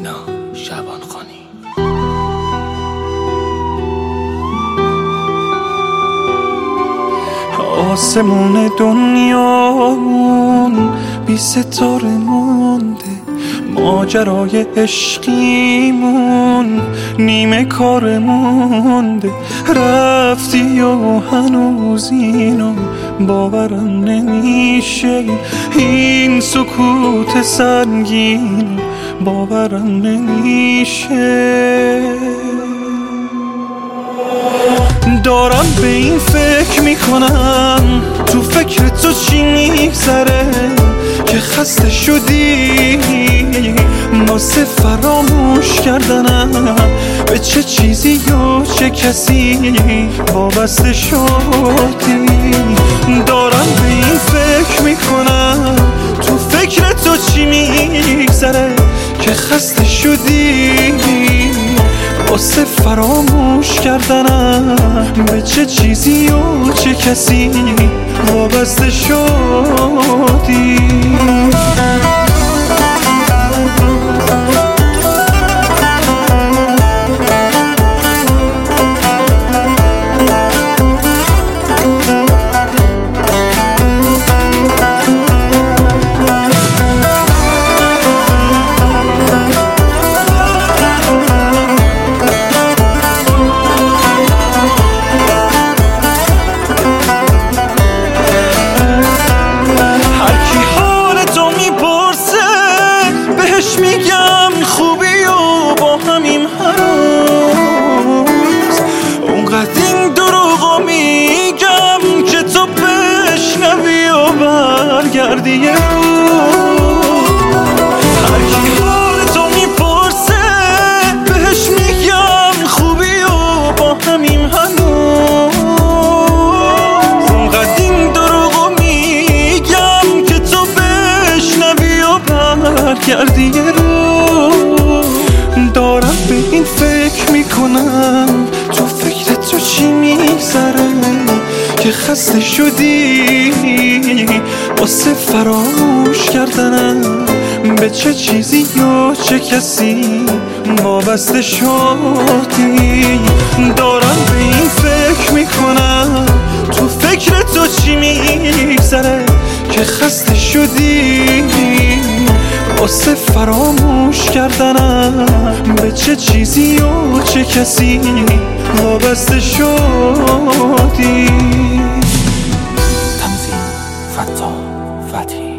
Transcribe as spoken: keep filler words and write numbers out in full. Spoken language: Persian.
مینا شعبانخانی. آسمون دنیامون بی ستاره مونده، ماجرای عشقیمون نیمه کار مونده. رفتی و هنوز اینو باورم نمیشه، این سکوت سنگین باورم نمیشه. دارم به این فکر میکنم تو فکر تو چی میگذره که خسته شدی واسه فراموش کردنم به چه چیزی یا چه کسی وابسته شدی. دارم به این فکر میکنم تو فکر تو چی میگذره که خسته شدی واسه فراموش کردنم به چه چیزی و چه کسی وابسته شدی. میگم خوبی و با همیم هنوز اونقدر این دروغو میگم که تو بشنوی و برگردی یه روز. هر کی حال تو میپرسه بهش میگم خوبی و با همیم هنوز اونقدر این دروغو میگم که تو بشنوی و برگردی یه روز. دارم به این فکر میکنم تو فکر تو چی میگذره که خسته شدی واسه فراموش کردنم به چه چیزی یا چه کسی وابسته شدی. دارم به این فکر میکنم تو فکر تو چی میگذره که خسته شدی واسه فراموش کردنم به چه چیزی و چه کسی وابسته شدی. تنظیم: فتا فتحی.